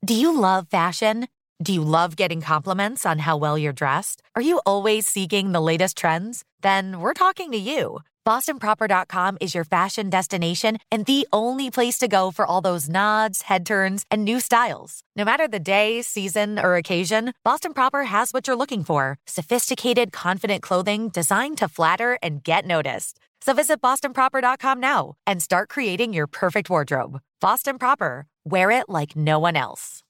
Do you love fashion? Do you love getting compliments on how well you're dressed? Are you always seeking the latest trends? Then we're talking to you. BostonProper.com is your fashion destination and the only place to go for all those nods, head turns, and new styles. No matter the day, season, or occasion, Boston Proper has what you're looking for. Sophisticated, confident clothing designed to flatter and get noticed. So visit BostonProper.com now and start creating your perfect wardrobe. Boston Proper. Wear it like no one else.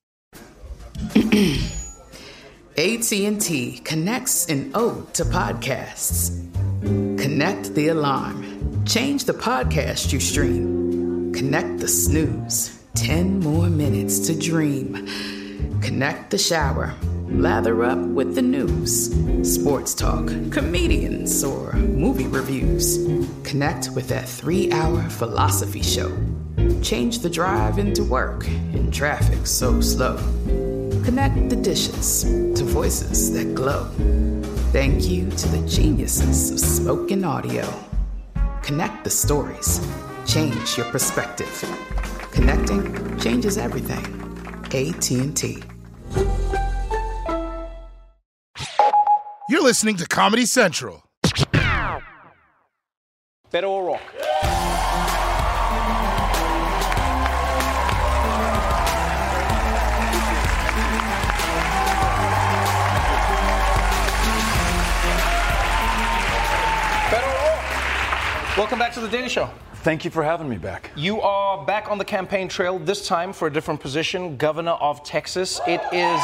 AT&T connects an ode to podcasts. Connect the alarm. Change the podcast you stream. Connect the snooze. 10 more minutes to dream. Connect the shower. Lather up with the news. Sports talk, comedians, or movie reviews. Connect with that 3-hour philosophy show. Change the drive into work in traffic so slow. Connect the dishes to voices that glow. Thank you to the geniuses of spoken audio. Connect the stories. Change your perspective. Connecting changes everything. AT&T. You're listening to Comedy Central. Beto O'Rourke. Welcome back to The Daily Show. Thank you for having me back. You are back on the campaign trail, this time for a different position, Governor of Texas. It is,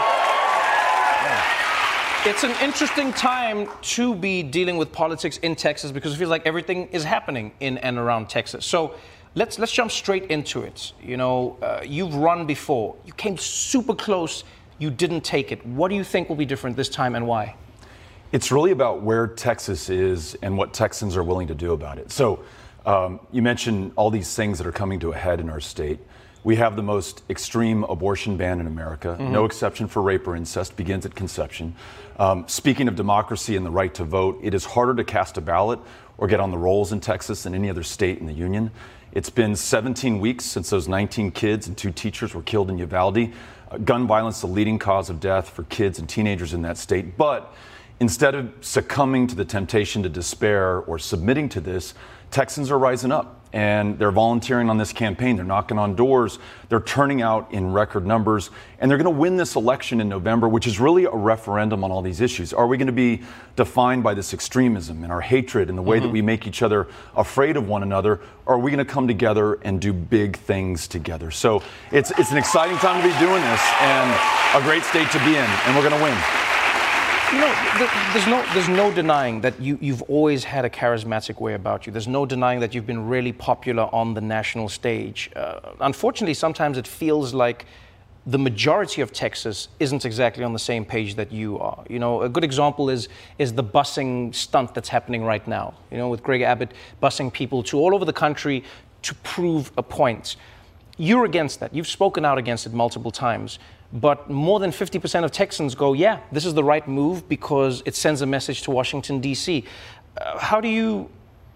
it's an interesting time to be dealing with politics in Texas because it feels like everything is happening in and around Texas. So let's jump straight into it. You know, you've run before. You came super close. You didn't take it. What do you think will be different this time and why? It's really about where Texas is and what Texans are willing to do about it. So you mentioned all these things that are coming to a head in our state. We have the most extreme abortion ban in America. Mm-hmm. No exception for rape or incest, begins at conception. Speaking of democracy and the right to vote, it is harder to cast a ballot or get on the rolls in Texas than any other state in the union. It's been 17 weeks since those 19 kids and 2 teachers were killed in Uvalde. Gun violence, the leading cause of death for kids and teenagers in that state. But instead of succumbing to the temptation to despair or submitting to this, Texans are rising up and they're volunteering on this campaign. They're knocking on doors. They're turning out in record numbers, and they're going to win this election in November, which is really a referendum on all these issues. Are we going to be defined by this extremism and our hatred and the way that we make each other afraid of one another? Or are we going to come together and do big things together? So it's an exciting time to be doing this and a great state to be in, and we're going to win. You know, there's no denying that you've always had a charismatic way about you. There's no denying that you've been really popular on the national stage. Unfortunately, sometimes it feels like the majority of Texas isn't exactly on the same page that you are. You know, a good example is the busing stunt that's happening right now. You know, with Greg Abbott busing people to all over the country to prove a point. You're against that. You've spoken out against it multiple times. But more than 50% of Texans go, yeah, this is the right move because it sends a message to Washington, D.C. How do you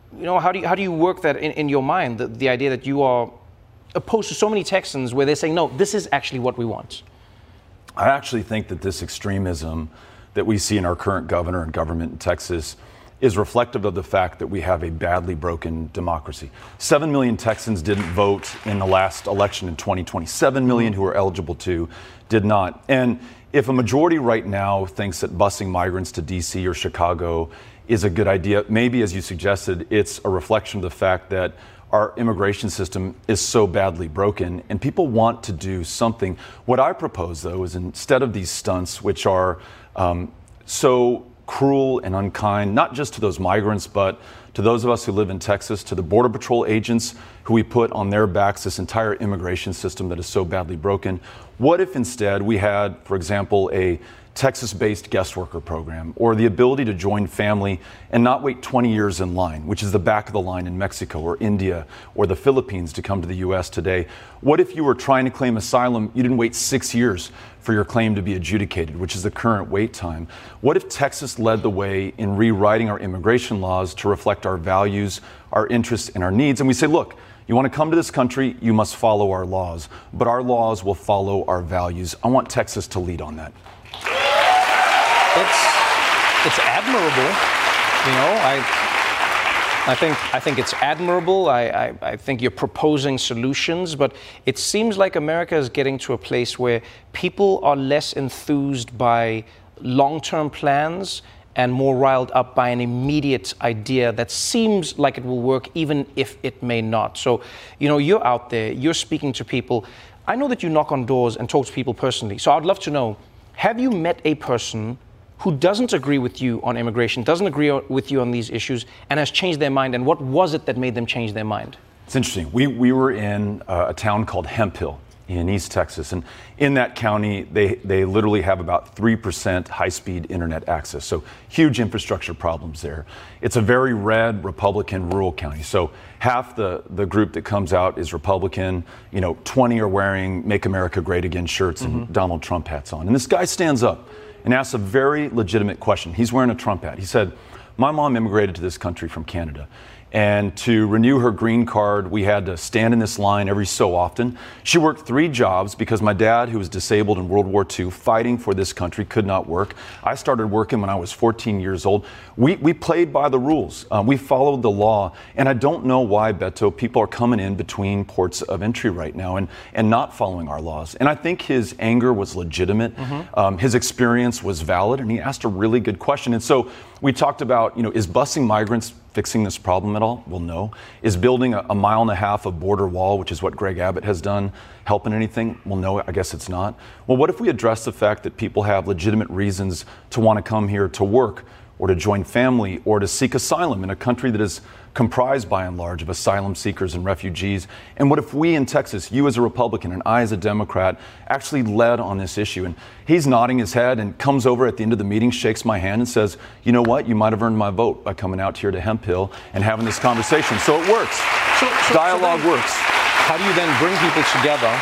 work that in your mind, the idea that you are opposed to so many Texans where they're saying, no, this is actually what we want? I actually think that this extremism that we see in our current governor and government in Texas is reflective of the fact that we have a badly broken democracy. 7 million Texans didn't vote in the last election in 2020. 7 million who were eligible to did not. And if a majority right now thinks that busing migrants to DC or Chicago is a good idea, maybe, as you suggested, it's a reflection of the fact that our immigration system is so badly broken and people want to do something. What I propose, though, is instead of these stunts, which are so cruel and unkind, not just to those migrants, but to those of us who live in Texas, to the Border Patrol agents who we put on their backs this entire immigration system that is so badly broken. What if instead we had, for example, a Texas-based guest worker program, or the ability to join family and not wait 20 years in line, which is the back of the line in Mexico or India or the Philippines to come to the U.S. today? What if you were trying to claim asylum, you didn't wait 6 years for your claim to be adjudicated, which is the current wait time? What if Texas led the way in rewriting our immigration laws to reflect our values, our interests, and our needs? And we say, look, You want to come to this country, you must follow our laws, but our laws will follow our values. I want Texas to lead on that. It's admirable, you know. I think it's admirable. I think you're proposing solutions, but it seems like America is getting to a place where people are less enthused by long-term plans and more riled up by an immediate idea that seems like it will work even if it may not. So, you know, you're out there, you're speaking to people. I know that you knock on doors and talk to people personally. So I'd love to know, have you met a person who doesn't agree with you on immigration, doesn't agree with you on these issues, and has changed their mind? And what was it that made them change their mind? It's interesting. We were in a town called Hemphill in East Texas. And in that county, they literally have about 3% high-speed internet access. So huge infrastructure problems there. It's a very red Republican rural county. So half the group that comes out is Republican. 20 are wearing Make America Great Again shirts and Donald Trump hats on. And this guy stands up and asks a very legitimate question. He's wearing a Trump hat. He said, "My mom immigrated to this country from Canada. And to renew her green card, we had to stand in this line every so often. She worked 3 jobs because my dad, who was disabled in World War II, fighting for this country, could not work. I started working when I was 14 years old. We played by the rules. We followed the law. And I don't know why, Beto, people are coming in between ports of entry right now and not following our laws." And I think his anger was legitimate. His experience was valid, and he asked a really good question. And so we talked about, is busing migrants fixing this problem at all? Well, no. Is building a 1.5 miles of border wall, which is what Greg Abbott has done, helping anything? Well, no, I guess it's not. Well, what if we address the fact that people have legitimate reasons to want to come here to work or to join family or to seek asylum in a country that is comprised by and large of asylum seekers and refugees? And what if we in Texas, you as a Republican and I as a Democrat, actually led on this issue? And he's nodding his head and comes over at the end of the meeting, shakes my hand and says, "You know what? You might have earned my vote by coming out here to Hemphill and having this conversation." So it works. Dialogue works. How do you then bring people together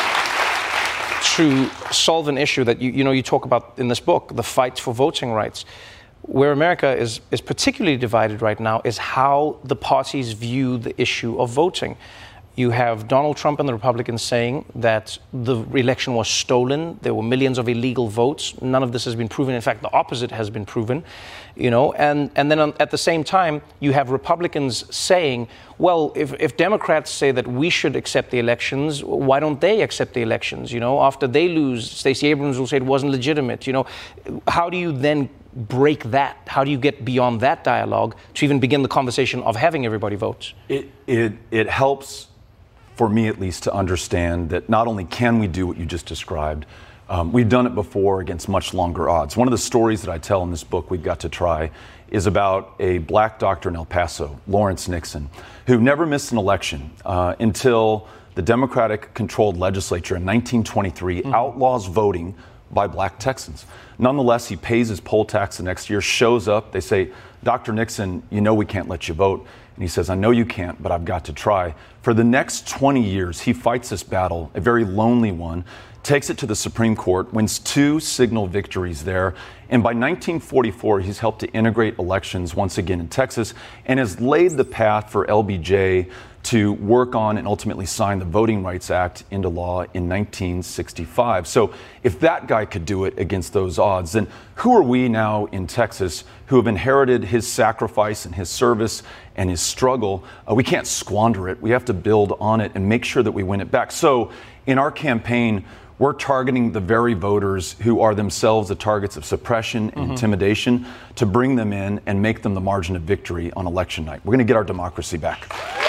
to solve an issue that you talk about in this book, the fight for voting rights? Where America is particularly divided right now is how the parties view the issue of voting. You have Donald Trump and the Republicans saying that the election was stolen. There were millions of illegal votes. None of this has been proven. In fact, the opposite has been proven. And then at the same time, you have Republicans saying, well, if Democrats say that we should accept the elections, why don't they accept the elections? After they lose, Stacey Abrams will say it wasn't legitimate. How do you then break that? How do you get beyond that dialogue to even begin the conversation of having everybody vote? It helps, for me at least, to understand that not only can we do what you just described, we've done it before against much longer odds. One of the stories that I tell in this book, We've Got to Try, is about a black doctor in El Paso, Lawrence Nixon, who never missed an election until the Democratic-controlled legislature in 1923 outlaws voting by black Texans. Nonetheless, he pays his poll tax the next year, shows up. They say, "Dr. Nixon, we can't let you vote." And he says, "I know you can't, but I've got to try." For the next 20 years, he fights this battle, a very lonely one, takes it to the Supreme Court, wins 2 signal victories there. And by 1944, he's helped to integrate elections once again in Texas and has laid the path for LBJ to work on and ultimately sign the Voting Rights Act into law in 1965. So if that guy could do it against those odds, then who are we now in Texas who have inherited his sacrifice and his service and his struggle? We can't squander it. We have to build on it and make sure that we win it back. So in our campaign, we're targeting the very voters who are themselves the targets of suppression and intimidation to bring them in and make them the margin of victory on election night. We're going to get our democracy back.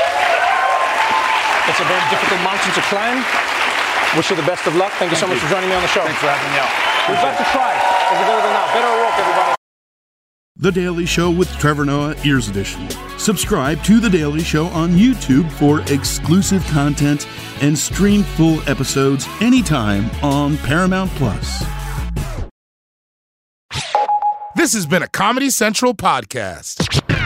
It's a very difficult mountain to climb. Wish you the best of luck. Thank you so much for joining me on the show. Thanks for having me out. We've got to try. As available now. Better O'Rourke, everybody. The Daily Show with Trevor Noah, Ears Edition. Subscribe to The Daily Show on YouTube for exclusive content and stream full episodes anytime on Paramount+. This has been a Comedy Central podcast.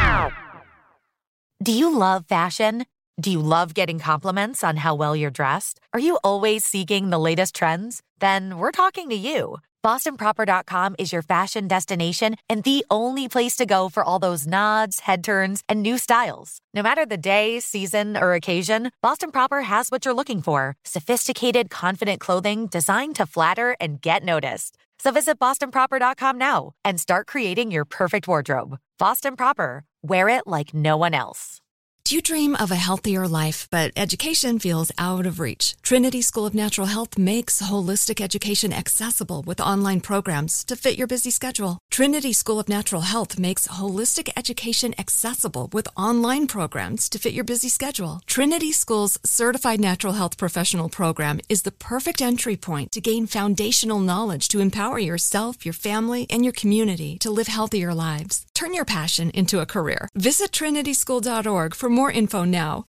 Do you love fashion? Do you love getting compliments on how well you're dressed? Are you always seeking the latest trends? Then we're talking to you. BostonProper.com is your fashion destination and the only place to go for all those nods, head turns, and new styles. No matter the day, season, or occasion, Boston Proper has what you're looking for. Sophisticated, confident clothing designed to flatter and get noticed. So visit BostonProper.com now and start creating your perfect wardrobe. Boston Proper. Wear it like no one else. Do you dream of a healthier life, but education feels out of reach? Trinity School of Natural Health makes holistic education accessible with online programs to fit your busy schedule. Trinity School of Natural Health makes holistic education accessible with online programs to fit your busy schedule. Trinity School's Certified Natural Health Professional Program is the perfect entry point to gain foundational knowledge to empower yourself, your family, and your community to live healthier lives. Turn your passion into a career. Visit trinityschool.org for more info now.